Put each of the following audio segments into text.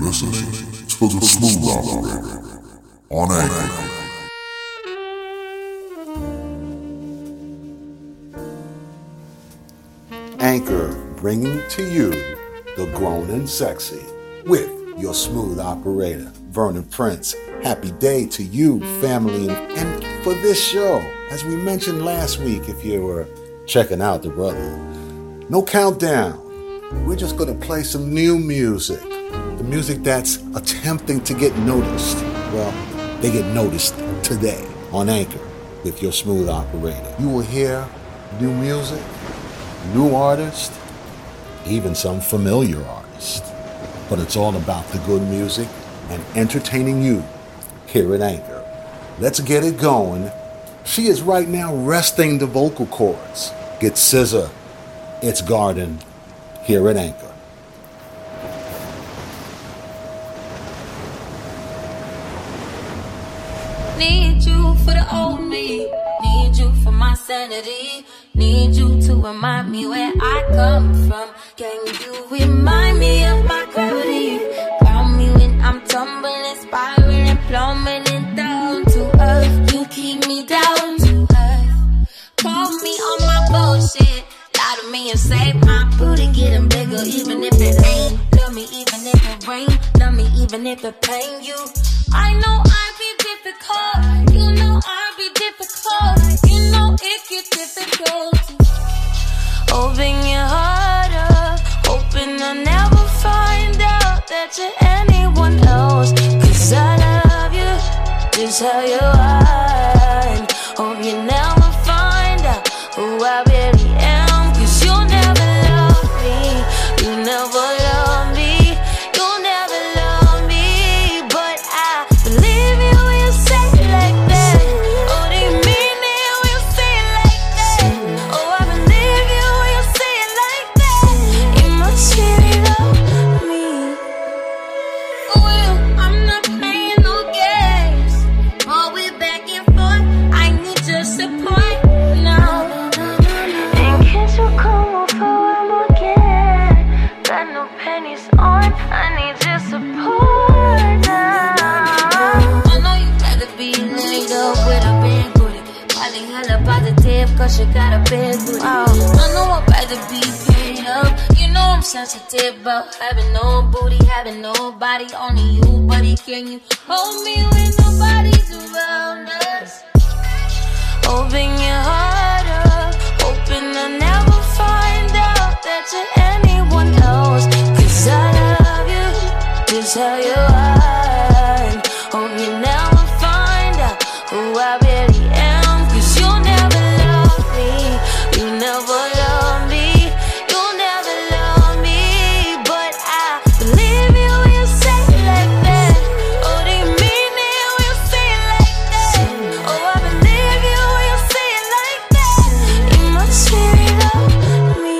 listening to the Smooth Operator on Anchor. Anchor, bringing to you the grown and sexy with your smooth operator, Vernon Prince. Happy day to you, family, and for this show, as we mentioned last week, if you were checking out the brother, no countdown. We're just going to play some new music, the music that's attempting to get noticed. Well, they get noticed today on Anchor with your smooth operator. You will hear new music, new artists, even some familiar artists. But it's all about the good music and entertaining you here at Anchor. Let's get it going. She is right now resting the vocal cords. Get SZA, It's Garden, here at Anchor. Need you for the old me, need you for my sanity, need you to remind me where I come from. Can you remind me of my gravity? Ground me when I'm tumbling, spiraling, plummeting down to earth. You keep me down to earth. Call me on my bullshit, lie to me and say my booty getting bigger, even if it ain't. Love me even if it rain, love me even if it pain you. I know I be difficult, you know I be difficult, you know it get difficult. Open your heart up, hoping I'll never find out that you're anyone else. Cause I love you, just how you are. Hope you never find out who I really am. Cause you'll never love me, you never love me, you'll never love me. But I believe you when you say it like that. Oh, do you mean it when you say it like that? Oh, I believe you when you say it like that. You must really love me. For real, I'm not playing no games. All we back and forth, I need your support now. And can't you come over one more again? Got no pennies on, I need your support now. I know you gotta be laid up with a big booty, probably hella positive cause you got a big booty. I know I'd rather be paid up, you know I'm sensitive about having no booty, having nobody, only you, buddy. Can you hold me when nobody's around us? Open your heart up, hoping I'll never find out that you're anyone else. Cause I love you, just how you are. Hope you never find out who I really am. Cause you'll never love me, you never love me, you'll never love me. But I believe you when you say it like that. Oh, do you mean it when you say it like that? Oh, I believe you when you say it like that. You must really love me.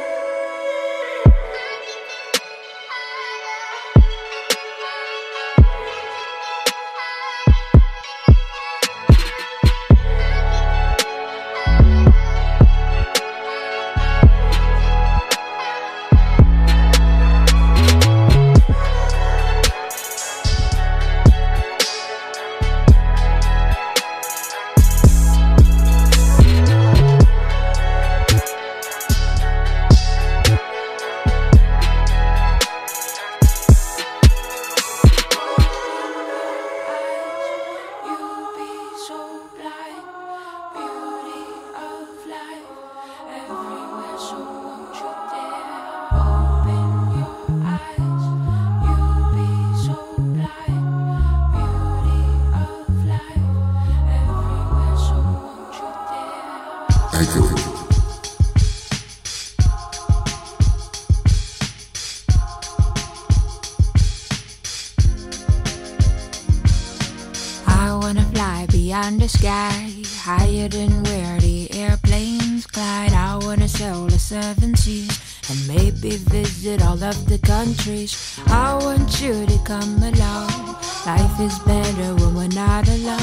I wanna fly beyond the sky, higher than where the airplanes glide. I wanna sail the seven seas and maybe visit all of the countries. I want you to come along. Life is better when we're not alone.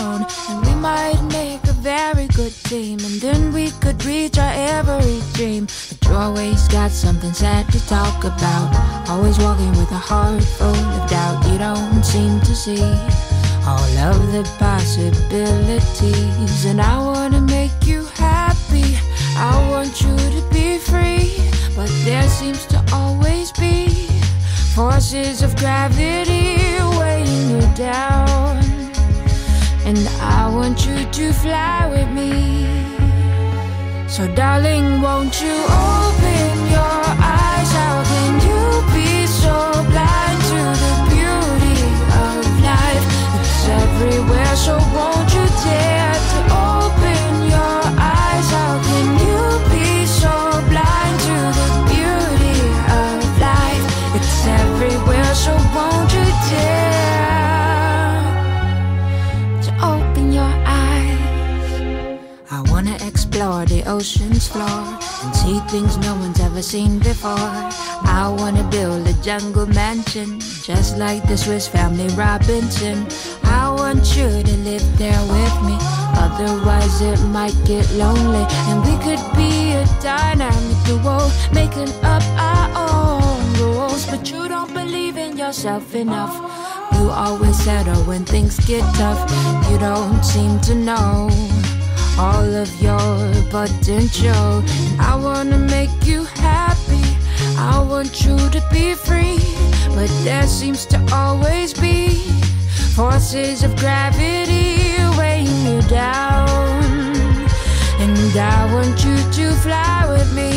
and we might make a very good team, and then we could reach our every dream. But you always got something sad to talk about, always walking with a heart full of doubt. You don't seem to see all of the possibilities, and I wanna make you happy, I want you to be free, but there seems to always be forces of gravity weighing you down, and I want you to fly with me. So darling, won't you open your eyes? How can you be so blind to the beauty of life? It's everywhere, so won't you dare to open your eyes? How can you be so blind to the beauty of life? It's everywhere, so won't you dare to open your eyes? I wanna explore the ocean's floor and see things no one's ever seen before. I wanna build a jungle mansion just like the Swiss Family Robinson. I want you to live there with me, otherwise it might get lonely, and we could be a dynamic duo, making up our own rules. But you don't believe in yourself enough, you always settle when things get tough. You don't seem to know all of your potential, and I wanna make you happy, I want you to be free, but there seems to always be forces of gravity weighing you down, and I want you to fly with me.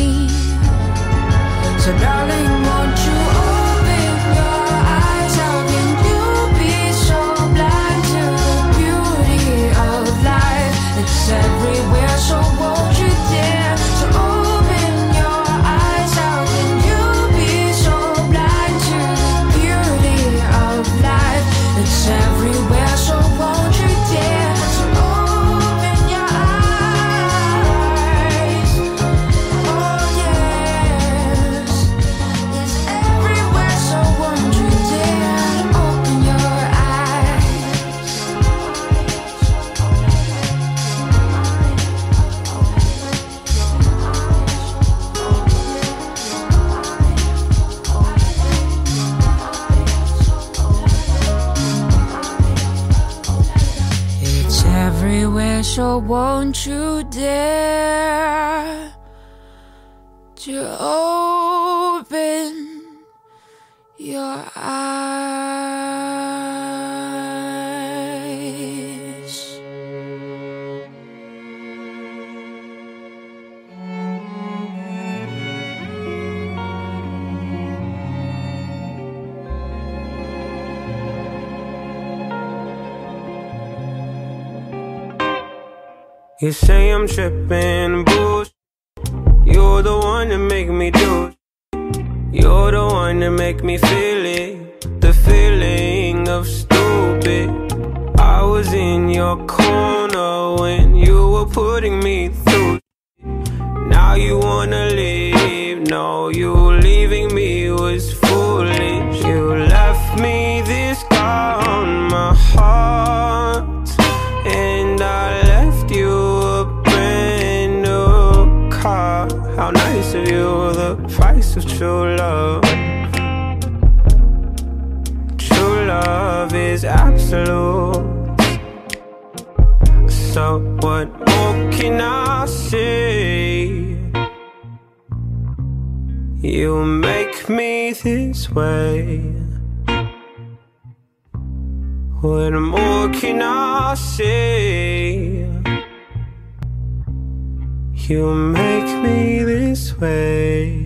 So darling, won't you open your eyes? How can you be so blind to the beauty of life? It's everywhere, so won't you dare to open your eyes? How can you be so blind to the beauty of life? It's everywhere, so won't you dare to open your eyes? Oh yes, it's everywhere, so won't you dare to open your eyes? It's everywhere, so won't you dare to open your eyes? You say I'm tripping, bullshit. You're the one that make me do it. You're the one that make me feel it, the feeling of stupid. I was in your corner when you were putting me through. Now you wanna leave, no, you leaving me was foolish. You left me this scar on my heart, and I left you a brand new car. How nice of you, the price of true love. True love is absolute. So what more can I say? You make me this way. What more can I say? You make me this way.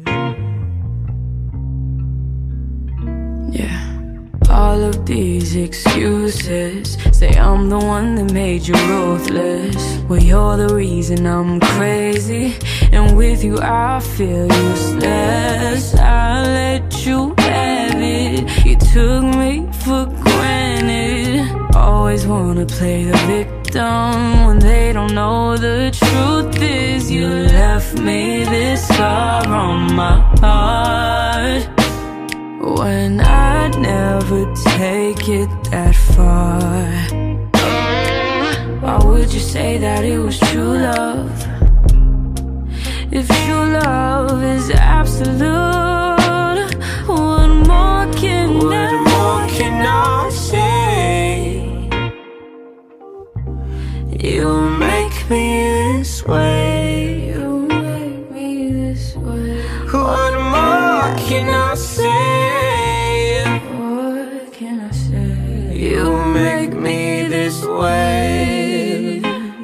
Yeah. All of these excuses say I'm the one that made you ruthless. Well, you're the reason I'm crazy, and with you I feel useless. I let you have it, you took me for granted. Always wanna play the victim when they don't know the truth is you left me this scar on my heart, when I'd never take it that far. Why would you say that it was true love? If true love is absolute, what more can I say? You make me this way. You make me this way. What more can I say? What can I say? You make me this way.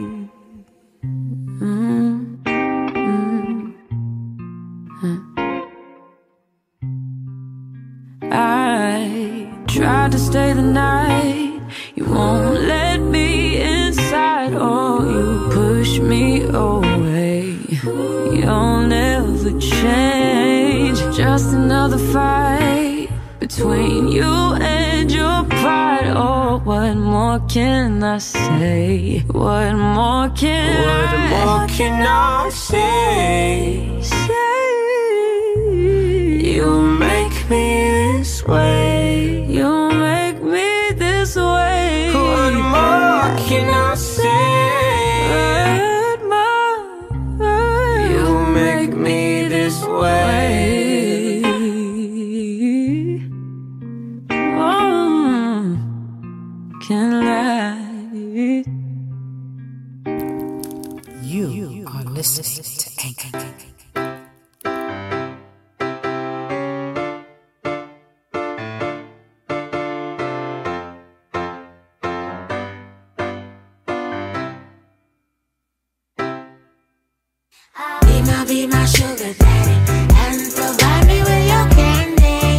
I tried to stay the night. You won't let me inside. Oh, you push me away. You'll never change. Just another fight between you and your pride. Oh, what more can I say? What more can I say? You make me this way. You make me this way. What more can I say? What more? You make me this way. Oh, can lie. You are listening to Anchor. Be my sugar daddy and provide me with your candy.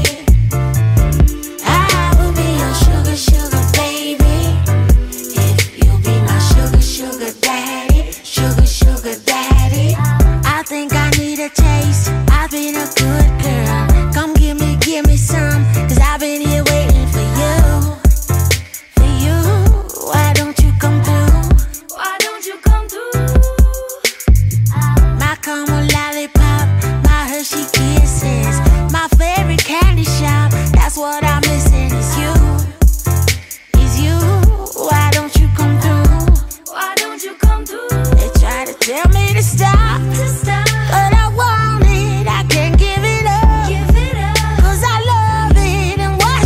I will be your sugar, sugar baby. If you be my sugar, sugar daddy, sugar, sugar daddy. I think I need a taste. I've been a good girl. Come give me some, 'cause I've been here waiting for you. For you, why don't you come through? Why don't you come through? My caramel lollipop, my Hershey kisses, my favorite candy shop. That's what I'm missing. Is you, why don't you come through? Why don't you come through? They try to tell me to stop, but I want it, I can't give it up, 'cause I love it, and what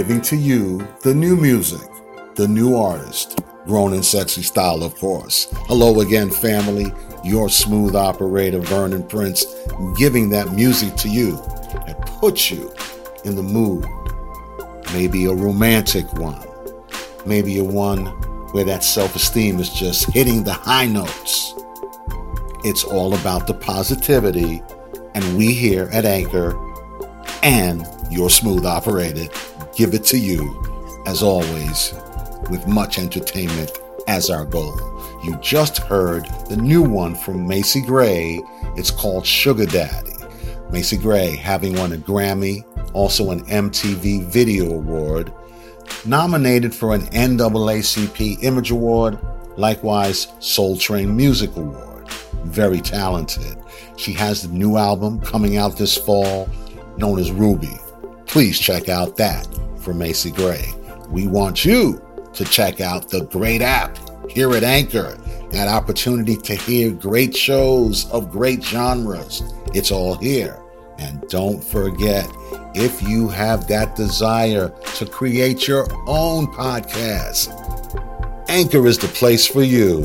giving to you the new music, the new artist, grown and sexy style, of course. Hello again, family. Your smooth operator, Vernon Prince, giving that music to you that puts you in the mood. Maybe a romantic one. Maybe a one where that self-esteem is just hitting the high notes. It's all about the positivity, and we here at Anchor and your smooth operator give it to you, as always, with much entertainment as our goal. You just heard the new one from Macy Gray. It's called Sugar Daddy. Macy Gray having won a Grammy, also an MTV Video Award, nominated for an NAACP Image Award, likewise Soul Train Music Award. Very talented. She has the new album coming out this fall known as Ruby. Please check out that from Macy Gray. We want you to check out the great app here at Anchor. That opportunity to hear great shows of great genres. It's all here. And don't forget, if you have that desire to create your own podcast, Anchor is the place for you.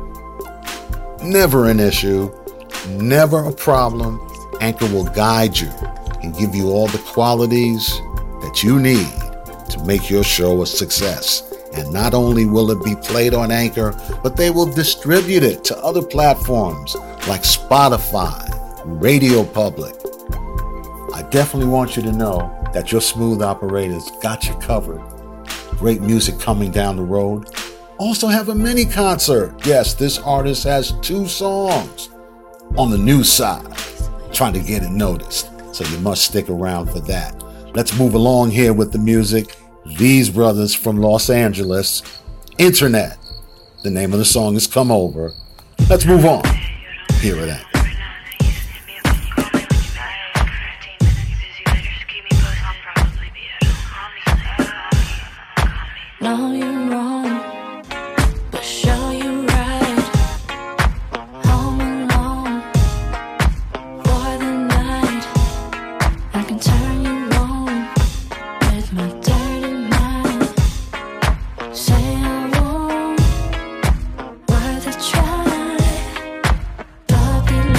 Never an issue, never a problem. Anchor will guide you and give you all the qualities that you need to make your show a success. And not only will it be played on Anchor, but they will distribute it to other platforms like Spotify, Radio Public. I definitely want you to know that your smooth operators got you covered. Great music coming down the road. Also have a mini concert. Yes, this artist has 2 songs on the new side, trying to get it noticed. So you must stick around for that. Let's move along here with the music. These brothers from Los Angeles, Internet. The name of the song is Come Over. Let's move on. Hear it out. No, you're wrong, but sure you're right. Home alone for the night. I can turn you on with my dirty mind. Say I won't, worth a try. Puppy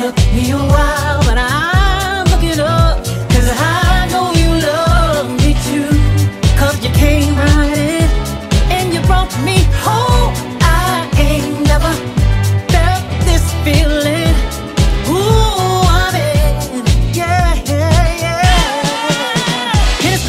took me a while, but I'm looking up, 'cause I know you love me too. 'Cause you came right in and you brought me home. I ain't never felt this feeling. Ooh, I'm in, yeah, yeah, yeah. It's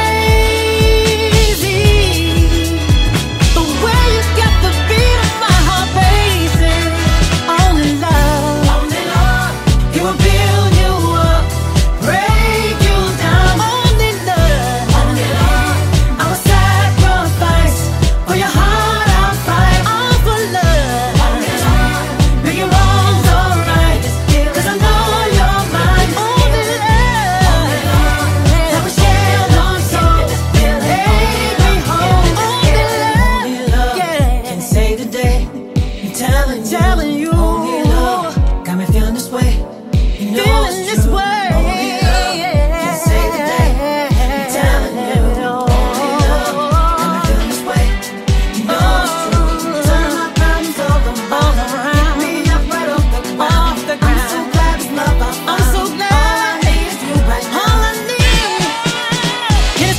crazy the way you got the beat of my heart racing. Only love, he will build you up, break you down. Only love, I will sacrifice for your heart. I'll fight all for love. Make your wrongs alright, 'cause I know you're mine. Only love, that we share one soul, make me whole. Only love, yeah. Can say today, I'm telling you, only love got me feeling this way. You know feeling this way. Only love, can say today, I'm telling you, only love got me feeling this way. You know it's true. Turn my problems all around, pick me up right off the ground. I'm so glad it's love I found. I'm so glad. All I need is you right now. All I need is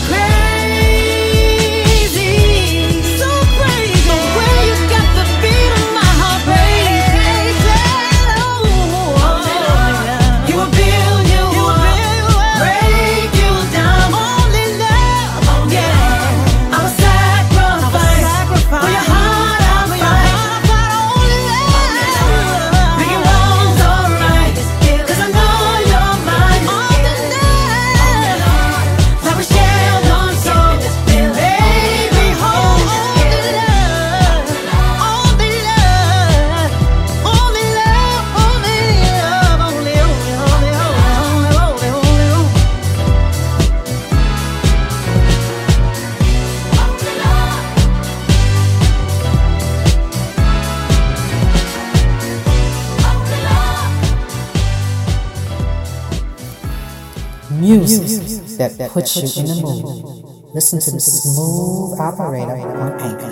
crazy, so crazy. The way you got the beat of my heart racing. He will build you up, break you down. Only love, yeah. I will sacrifice for your heart. I'll fight. Only love, make your wrongs alright, 'cause I know you're mine. Only love, that we share one soul, make me whole. Only love, only love, only love, only love, only, only, only, only, only, only, only. Music that puts you in the mood. Listen to the Smooth Operator on Anchor.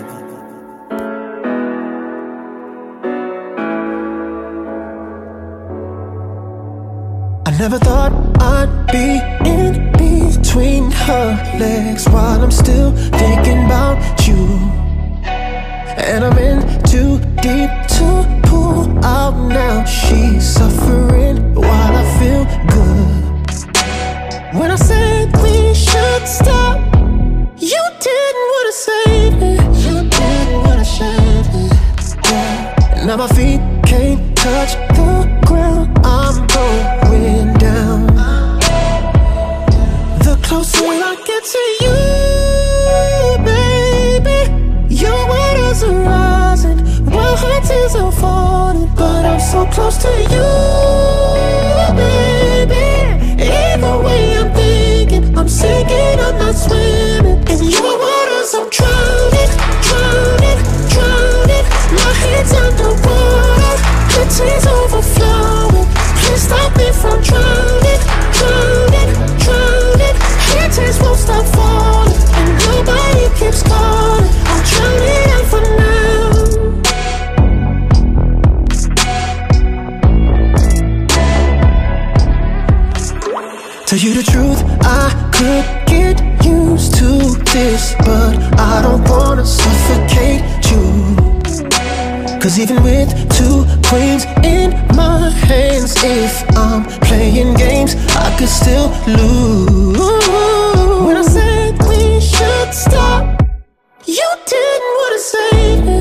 I never thought I'd be in between her legs while I'm still thinking about you. And I'm in too deep to pull out now. She's suffering while I feel good. When I said we should stop, you didn't wanna save me. You didn't wanna save me. Yeah. Now my feet can't touch the ground. I'm going down. The closer I get to you, baby, your waters are rising, my heart is falling, but I'm so close to you, baby. Either way I'm thinking, I'm sinking, I'm not swimming. In your waters I'm drowning, drowning, drowning. My head's underwater, the tears overflowing. Please stop me from drowning, drowning, drowning. Your tears won't stop falling, and nobody keeps calling. I'm drowning out for now. Tell you the truth, I could get used to this, but I don't wanna suffocate you. 'Cause even with two queens in my hands, if I'm playing games, I could still lose. When I said we should stop, you didn't wanna save me.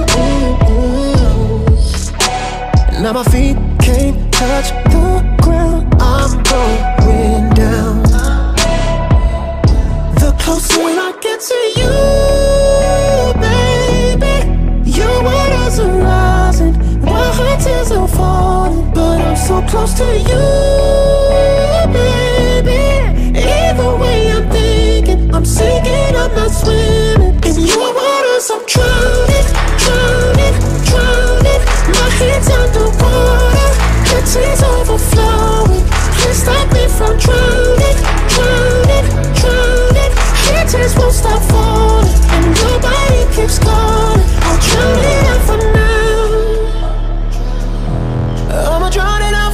Now my feet can't touch the ground, I'm going down. The closer I get to you, baby, your waters are rising, my heart is falling, but I'm so close to you, baby. Either way I'm thinking, I'm sinking, I'm not swimming. In your waters I'm drowning, drowning, drowning. My head's underwater, the tears overflowing. Please stop me from drowning, drowning, drowning. Your tears won't stop falling, and nobody keeps calling. I'll drown it out for now. I'm drowning out.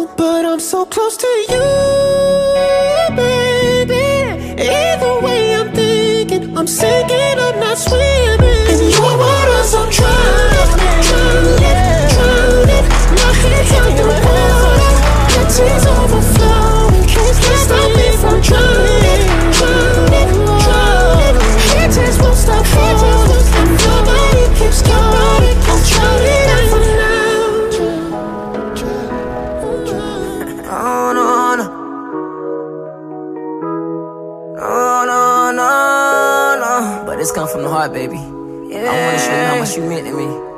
but I'm so close to you, baby. Either way I'm thinking, I'm sinking, I'm not swimming. In your waters I'm drowning, my head's underwater, my tears overflowing, can't stop me from drowning. Your tears won't stop falling, and nobody keeps going. I'm drowning out for now. Oh no, no. No, no, no, no. But this come from the heart, baby. Yeah. I wanna show you how much you meant to me.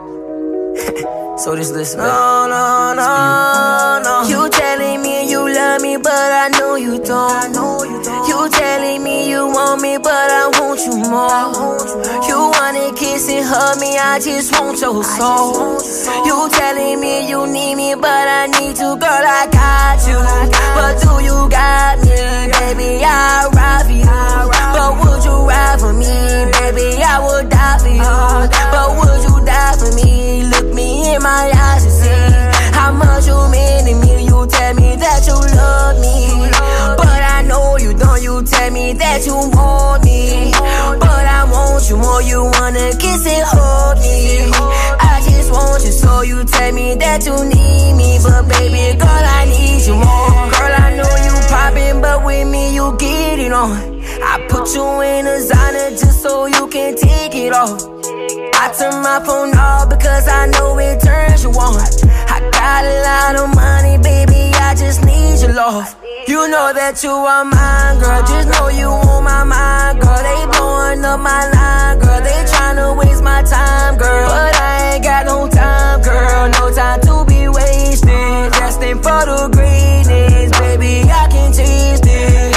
So just listen, baby. No, no, no, no. You telling me you love me, but I know you don't. You telling me you want me, but I want you more. You wanna kiss and hug me, I just want your soul. You telling me you need me, but I need you, girl, I got you. But do you got me, baby? I'll ride for you. But would you ride for me, baby? I would die for you. But would you die for me? Look me in my eyes and see how much you mean to me. You tell me that you love me, but I know you don't. You tell me that you want me, but I want you more. You wanna kiss and hug me, I just want you. So you tell me that you need me, but baby girl, I need you more. Girl, I know you poppin', but with me you get it on. I put you in designer just so you can take it off. I turn my phone off because I know it turns you on. I got a lot of money, baby, I just need your love. You know that you are mine, girl, just know you on my mind, girl. They blowing up my line, girl, they tryna waste my time, girl. But I ain't got no time, girl, no time to be wasted. Destined for the greatness, baby, I can taste it.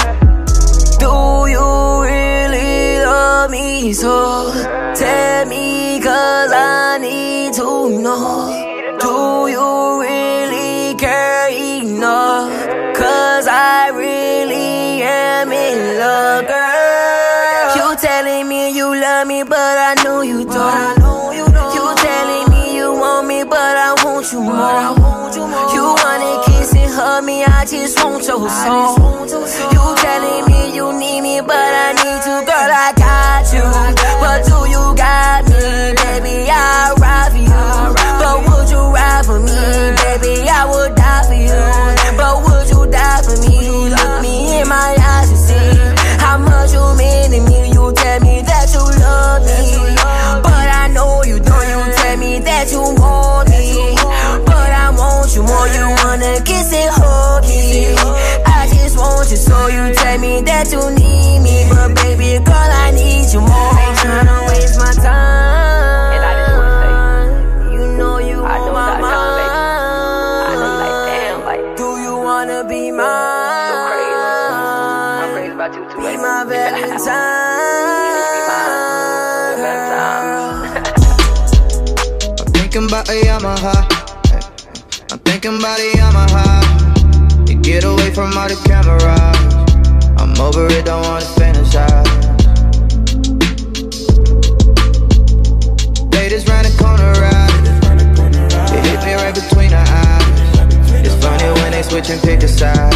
Do you really love me so? Tell me, cause I need to know. Do you really care enough? Cause I really am in love, girl. You telling me you love me, but I know you don't. You telling me you want me, but I want you more. You wanna kiss and hug me, I just want your soul. You telling me you need me, but I need you, girl, I got you. But do you got me, baby? I'll ride for you. But would you ride for me, baby? I would die for you. But would you die for me? Look me in my eyes and see how much you mean to me. You tell me that you love me, but I know you don't. You tell me that you want me, but I want you more. You wanna kiss and hug me, I just want you. So you tell me that you need me, but baby girl, I need you more. Ain't tryna waste my time, and I just wanna say, you know you I on my mind, baby. I know you like, damn, like, do you wanna be mine? So crazy, I'm crazy about you too, baby. Be my Valentine. I'm thinking about a Yamaha, I'm thinking about a Yamaha. You get away from all the cameras, I'm over it, don't wanna fantasize. Ladies round the corner ride, it hit me right between the eyes. It's funny when they switch and pick a side.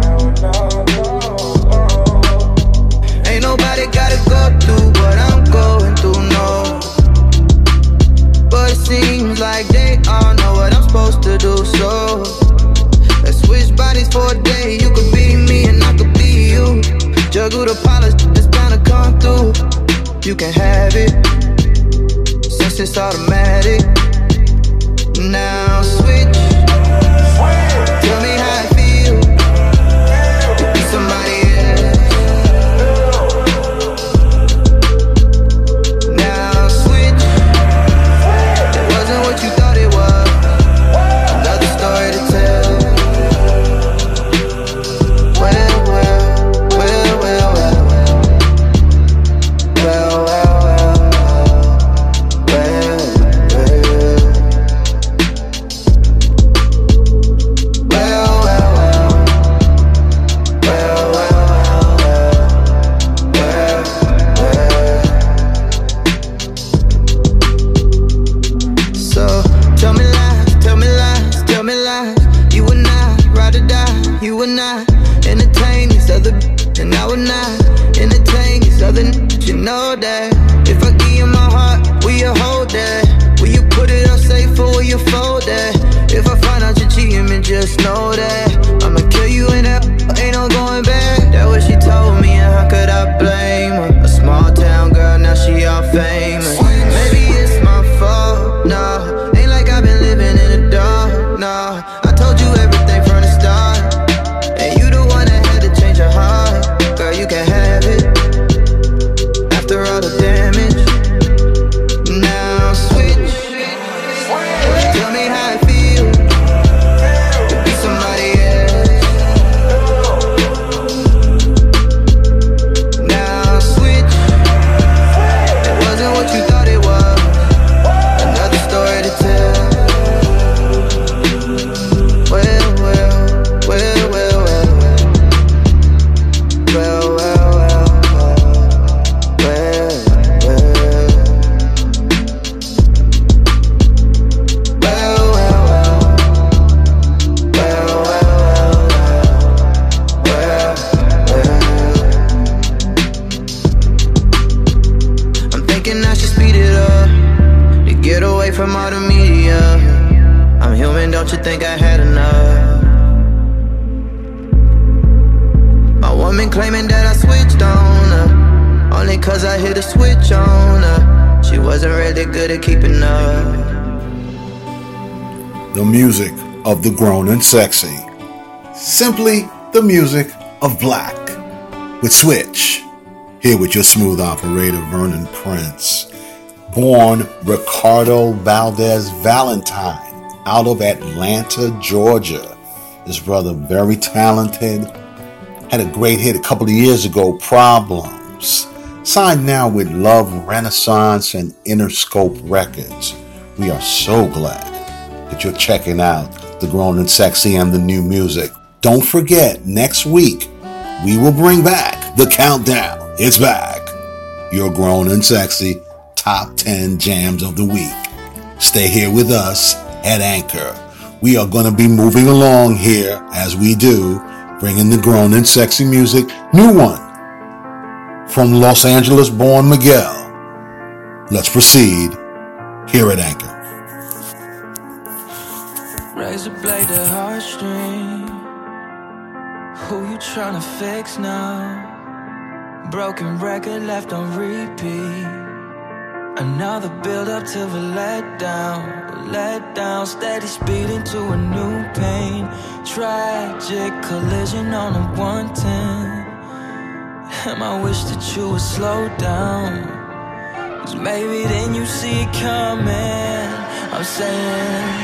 Ain't nobody gotta go through what I'm going through, no. But it seems like they all know what I'm supposed to do, so let's switch bodies for a day. You could be me and I could be you. Juggle the polish, it's bound to come through. You can have it, since it's automatic. Now switch, tell me how it feels to be somebody else. Now switch, it wasn't what you thought it was. Another story to tell. Well, well, well, well, well, well, well, well, well, well. just know that I'ma kill you in that, ain't no going back. That what she told me, and how could I blame her? A small town girl, now she all famous. Maybe it's my fault, nah. Ain't like I've been living in the dark, nah. I told you everything from the start, and you the one that had to change your heart. Girl, you can have it after all the damage. Now switch. Tell me how it feels to be somebody else. Now switch. It wasn't what you thought it was. Another story to tell. Well, well, well, well, well, well, well, well, well, well. From all the media, I'm human, don't you think I had enough? My woman claiming that I switched on her, only cause I hit a switch on her. She wasn't really good at keeping up. The music of the grown and sexy. Simply the music of black. With Switch. Here with your smooth operator, Vernon Prince. Born Ricardo Valdez Valentine out of Atlanta, Georgia. This brother, very talented, had a great hit a couple of years ago, Problems. Signed now with Love Renaissance and Interscope Records. We are so glad that you're checking out the Grown and Sexy and the new music. Don't forget, next week, we will bring back the countdown. It's back. Your Grown and Sexy Top 10 Jams of the Week. Stay here with us at Anchor. We are going to be moving along here as we do, bringing the grown and sexy music. New one from Los Angeles born Miguel. Let's proceed here at Anchor. Razor blade to heartstring. Who you tryna fix now? Broken record left on repeat. Another build up to the letdown, steady speeding to a new pain. Tragic collision on a 110. And I wish that you would slow down, 'cause maybe then you see it coming. I'm saying,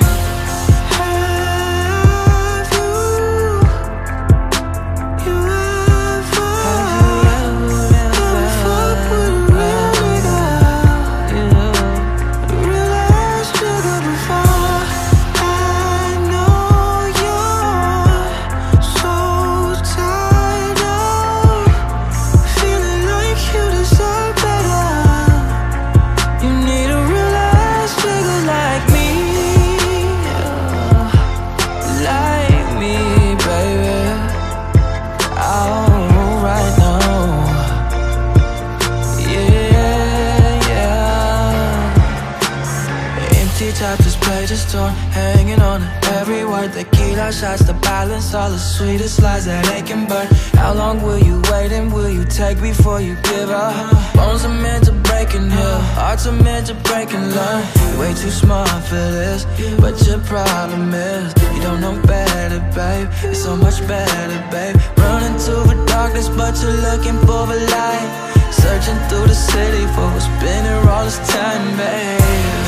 hanging on to every word. Tequila shots to balance all the sweetest lies that they can burn. How long will you wait and will you take before you give up? Bones are meant to break and heal, hearts are meant to break and learn. You're way too smart for this, but your problem is you don't know better, babe. It's so much better, babe. Running to the darkness, but you're looking for the light. Searching through the city for what's been here all this time, babe.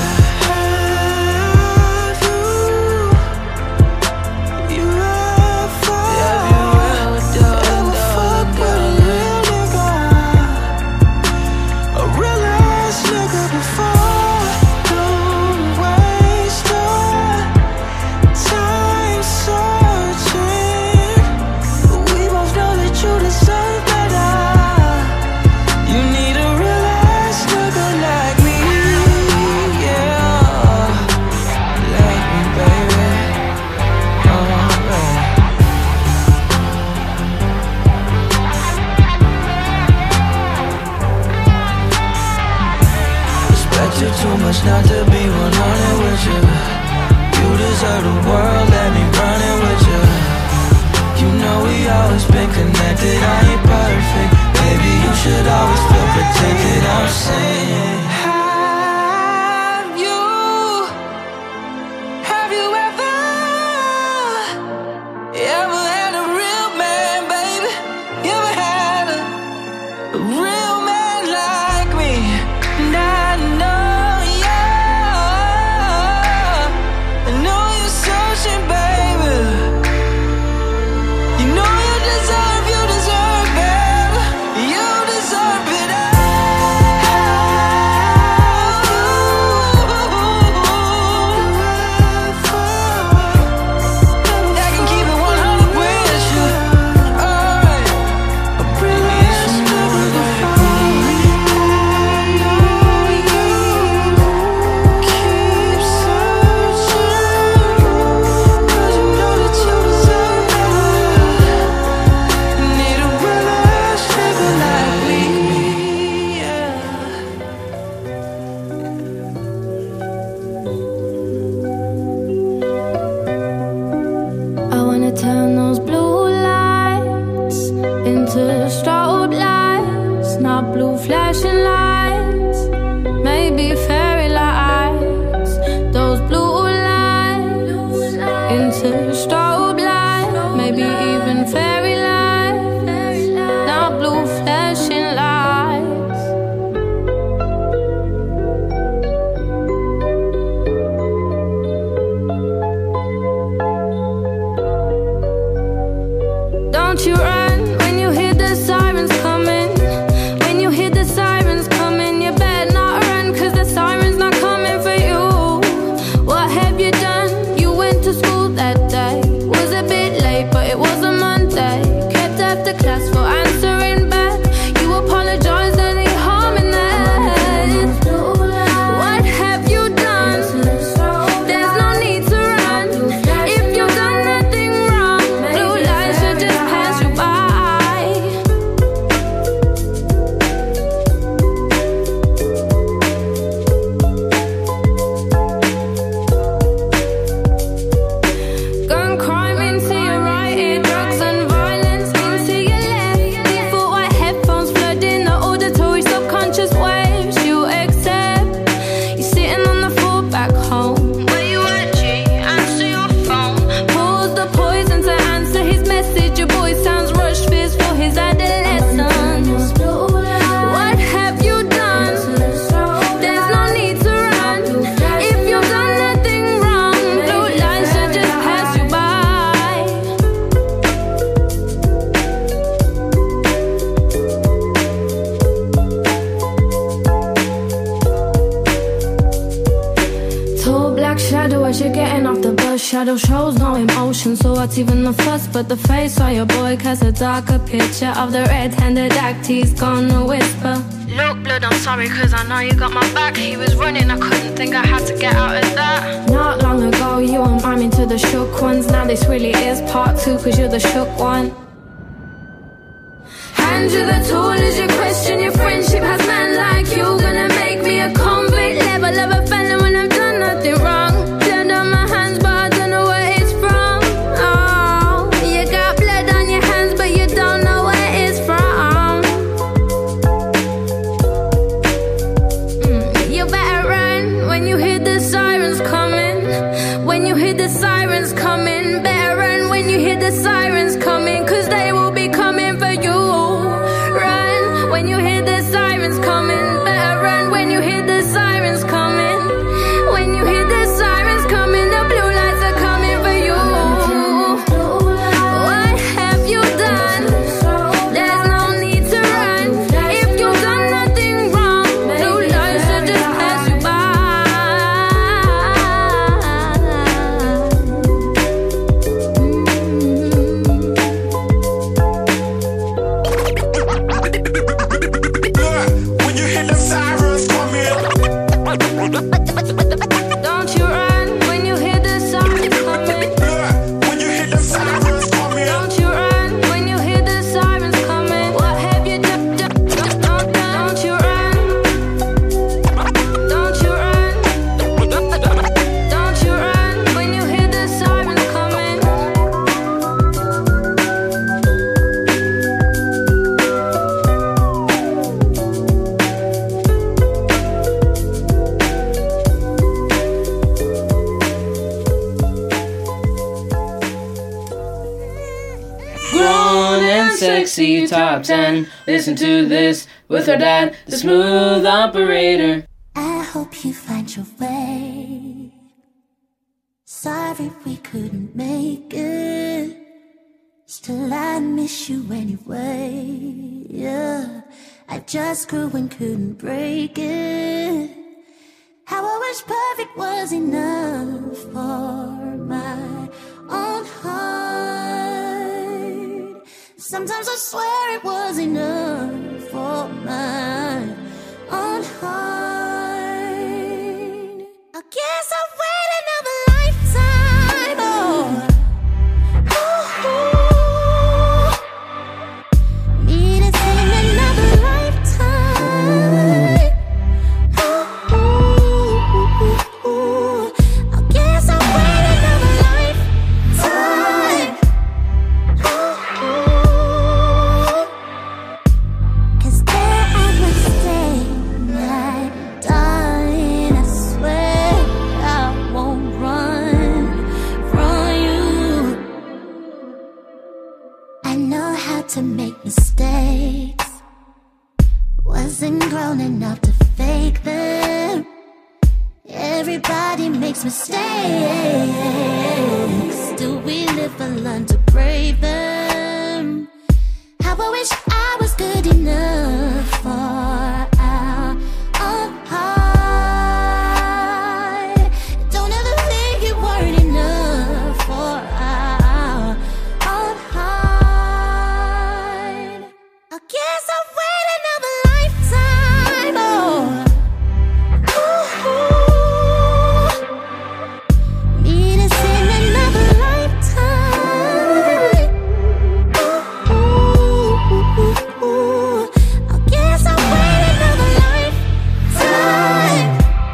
Too much not to be 100 with you. You deserve the world, let me run it with you. You know we always been connected, I ain't perfect. Baby, you should always feel protected, I'm saying. Have you ever had a real man, baby? You ever had a real man like me? And I know you're searching, baby. You know you deserve better. You deserve it all. I can keep it 100 with you. Alright. Bring me some more like me. Keep searching, 'cause you know that you deserve better. Need a brother shaking like me, yeah. I wanna turn those blue lights into strobe lights, not blue flashing lights, maybe fairy lights. Those blue lights into strobe lights, maybe even fairy lights, not blue flashing lights. Don't you run when you hear the sirens coming. When you hear the sirens coming, you better not run, 'cause the sirens not coming for you. What have you done? You went to school that day. Was a bit late, but it was a Monday. Kept after class for answering back. You apologized, any harm in that? What have you done? There's no need to run. If you've done nothing wrong, blue lights should just pass you by. Gun crime into your right ear, drugs and violence into your left. Default white headphones flooding the auditory subconscious waves you accept. You're sitting on the floor back home. Where you at, G? Answer your phone. Pause the poison to answer his message. Your boy sounds rushed, fears for his adolescence. What have you done? There's no need to run. If you've done nothing wrong, blue lights should just pass you by. Tall black shadow as you're getting off the bus. Shadow shows no emotion, so what's even the fuss? But the face of your boy casts a darker picture of the red-handed act he's gonna whisper. Look, blood, I'm sorry, 'cause I know you got my back. He was running, I couldn't think I had to get out of that. Not long ago, you were miming to the shook ones. Now this really is part 2, 'cause you're the shook one. Hand you the tool as you question your friendship. Has man like you gonna make me a convict? Level of a felon when I've done nothing wrong. Blood on my hands, but I don't know where it's from. Oh, you got blood on your hands, but you don't know where it's from. You better run when you hear the sirens coming. When you hear the sirens coming, better run when you hear the sirens coming, 'cause they will be coming for you. Run when you hear the sirens coming. Better run when you hear the sirens coming. When you hear the sirens coming, the blue lights are coming for you. What have you done? There's no need to run. If you've done nothing wrong, blue lights should just pass you by. sexy top 10. Listen to this with her dad, the smooth operator. I hope you find your way. Sorry we couldn't make it. Still I miss you anyway. Yeah, I just grew and couldn't break it. How I wish perfect was enough for my own heart. Sometimes I swear it was enough for my own heart. I guess I'll wait another lifetime. Need to sing another lifetime. I guess I'll wait another lifetime. 'Cause there I must stay, my darling. I swear I won't run from you. I know how to make mistakes. Wasn't grown enough to fake them. Everybody makes mistakes. Do we live and learn to brave them? How I wish I was good enough for our own heart. Don't ever think you weren't enough for our own heart. I guess I'll wait another lifetime. Need to sing another lifetime. I guess I'll wait another lifetime.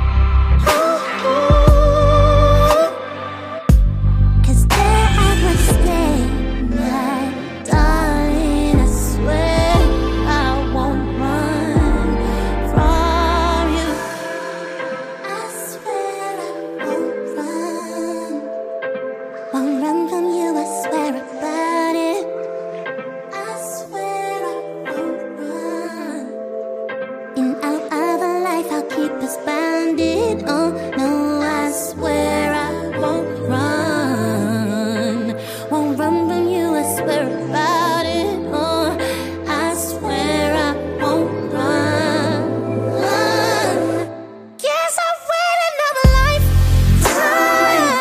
'Cause there I would stay, my darling. I swear I won't run from you. I swear I won't run. Won't run from you, I swear about it. I swear I won't run. In our other life, I'll keep us bounded. Oh no, I swear I won't run. Won't run from you, I swear about it. Oh, I swear I won't run. Guess I'll wait another lifetime.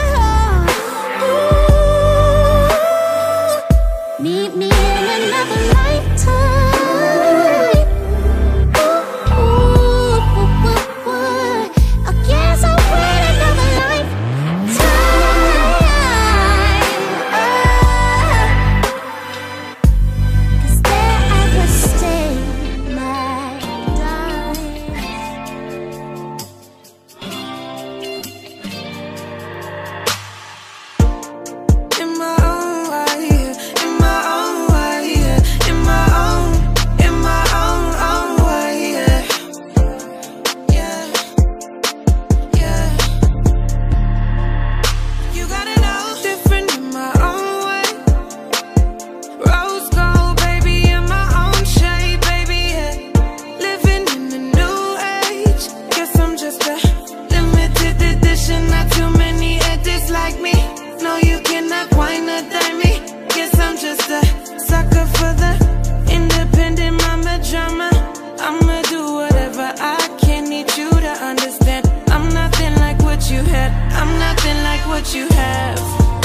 Meet me in another lifetime. I guess I'll wait another lifetime. 'Cause there I will stay, my darling. In my own way, in my own way, in my own way, yeah, yeah. You gotta know, different in my own way. Rose gold, baby, in my own shade, baby, yeah. Living in a new age. Guess I'm just a limited edition, not too many edits like me. No, you cannot wine or dime me. Guess I'm just a sucker for the independent mama drama. I'ma do whatever I can, need you to understand. I'm nothing like what you had, I'm nothing like what you have.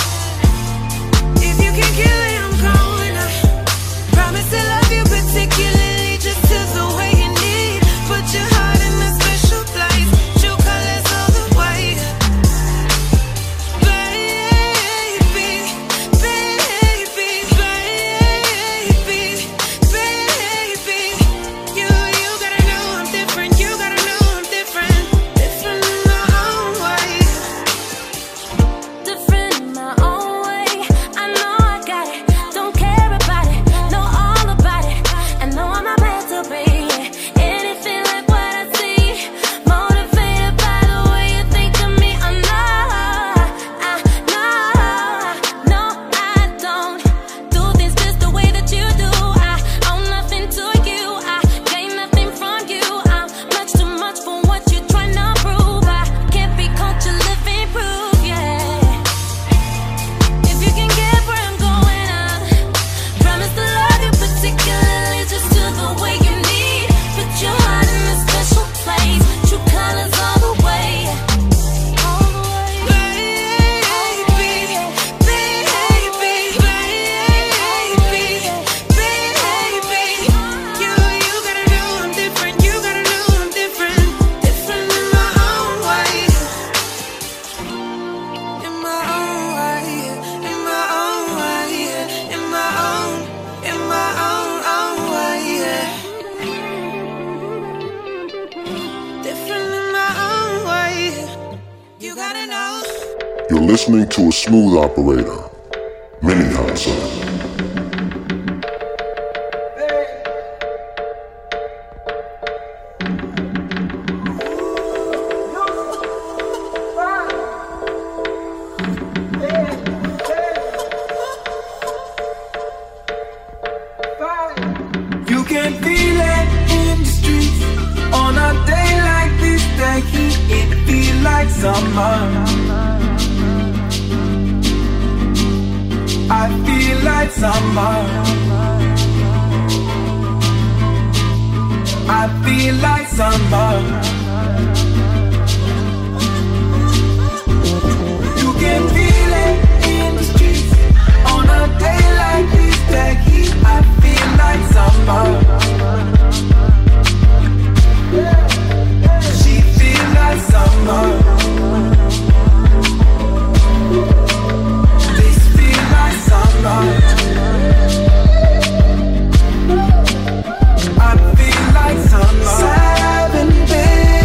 If you can kill it, I'm going up. Promise to love you particularly, just to the way you need. Put your heart in a special place, true colors all the way. Baby, baby, baby, baby. You gotta know I'm different, you gotta know I'm different. Different in my own way. Different in my own way. I know I got it. You're listening to a smooth operator, Mini Hot Son. You can feel it in the streets on a day like this. The heat, it feels like summer. I feel like summer. I feel like summer. You can feel it in the streets on a day like this. The heat, I feel like summer. She feel like summer. This feel like summer. I feel like summer. 7 days.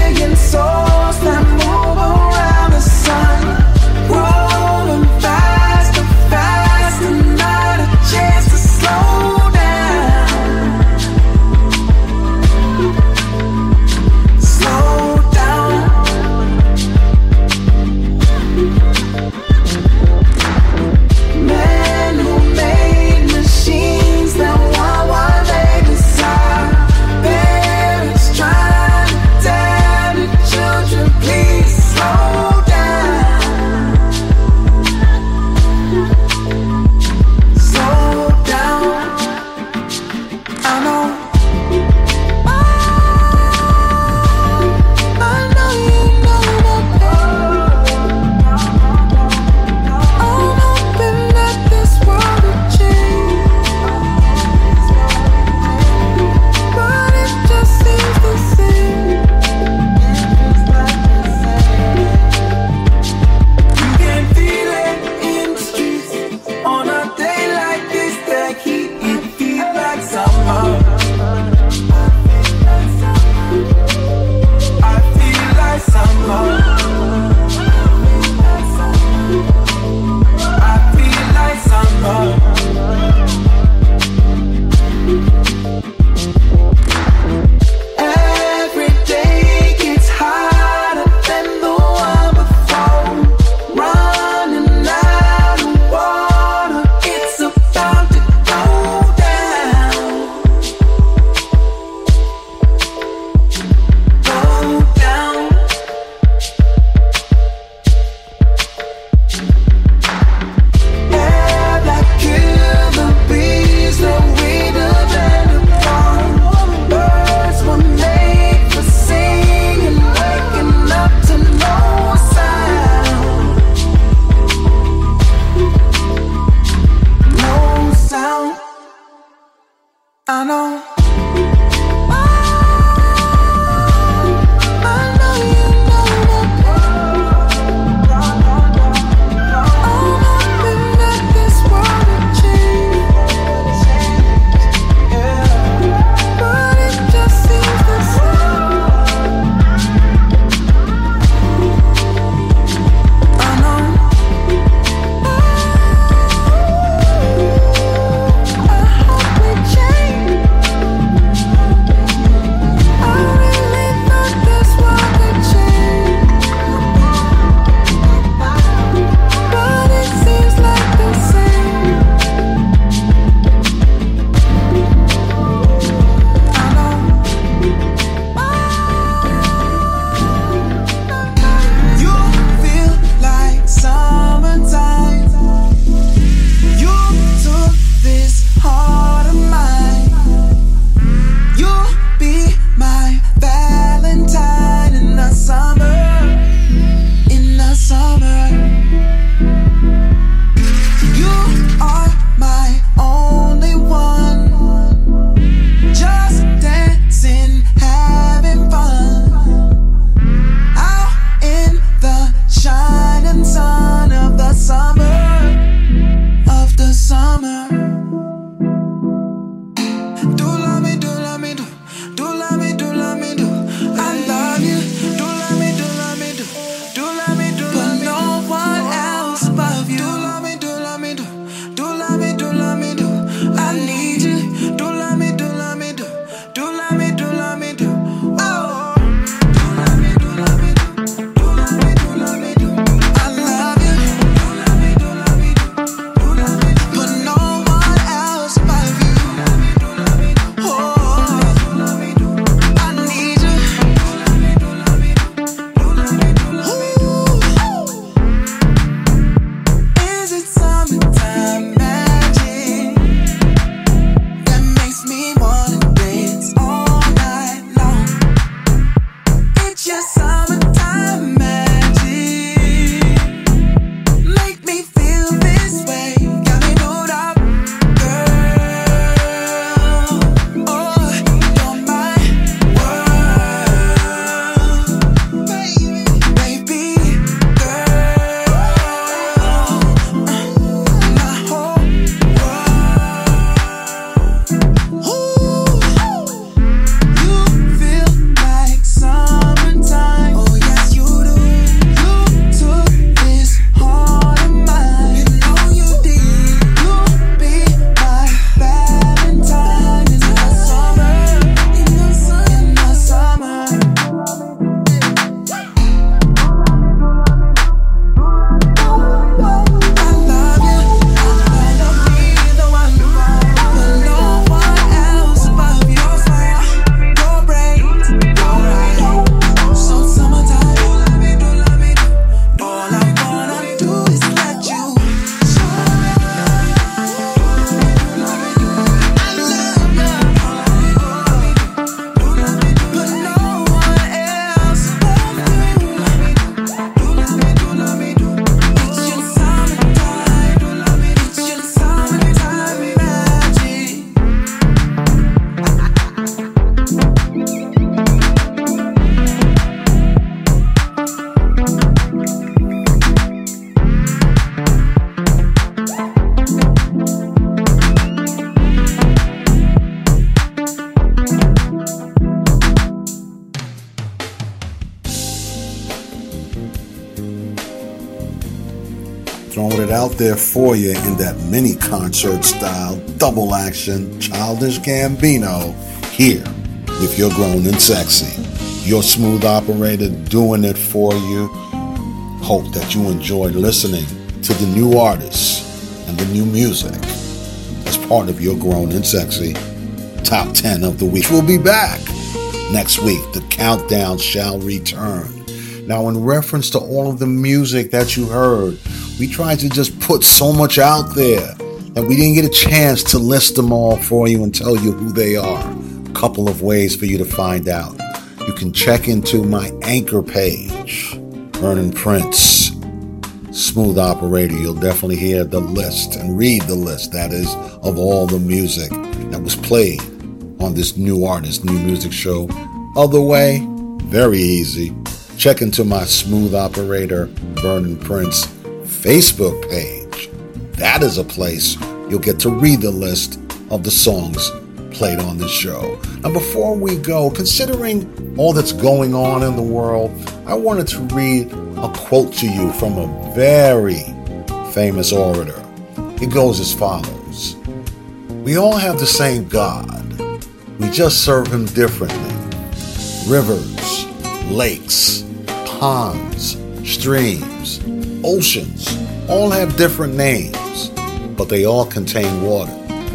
Throwing it out there for you in that mini concert style, double action, Childish Gambino, here with Your Grown and Sexy. Your smooth operator doing it for you. Hope that you enjoyed listening to the new artists and the new music as part of Your Grown and Sexy Top 10 of the Week. We'll be back next week. The countdown shall return. Now, in reference to all of the music that you heard, we tried to just put so much out there that we didn't get a chance to list them all for you and tell you who they are. A couple of ways for you to find out. You can check into my Anchor page, Vernon Prince, Smooth Operator. You'll definitely hear the list and read the list, that is, of all the music that was played on this new artist, new music show. Other way, very easy. Check into my Smooth Operator, Vernon Prince Facebook page. That is a place you'll get to read the list of the songs played on this show. And before we go, considering all that's going on in the world, I wanted to read a quote to you from a very famous orator. It goes as follows. We all have the same God. We just serve him differently. Rivers, lakes, ponds, streams, oceans all have different names, but they all contain water.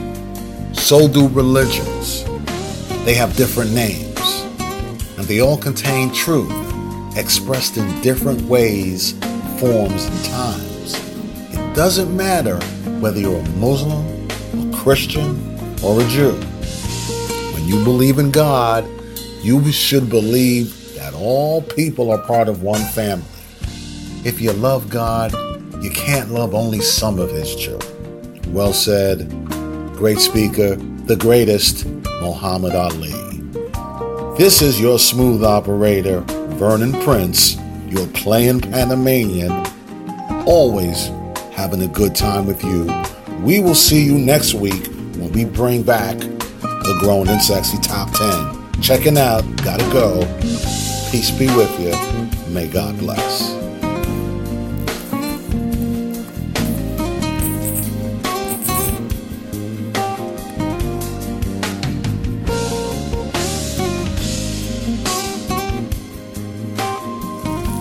So do religions. They have different names, and they all contain truth, expressed in different ways, forms, and times. It doesn't matter whether you're a Muslim, a Christian, or a Jew. When you believe in God, you should believe that all people are part of one family. If you love God, you can't love only some of his children. Well said. Great speaker, the greatest, Muhammad Ali. This is your smooth operator, Vernon Prince, your playing Panamanian, always having a good time with you. We will see you next week when we bring back the Grown and Sexy Top 10. Checking out, gotta go. Peace be with you. May God bless.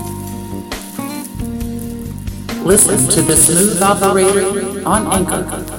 Listen to the Smooth Operator on Anchor.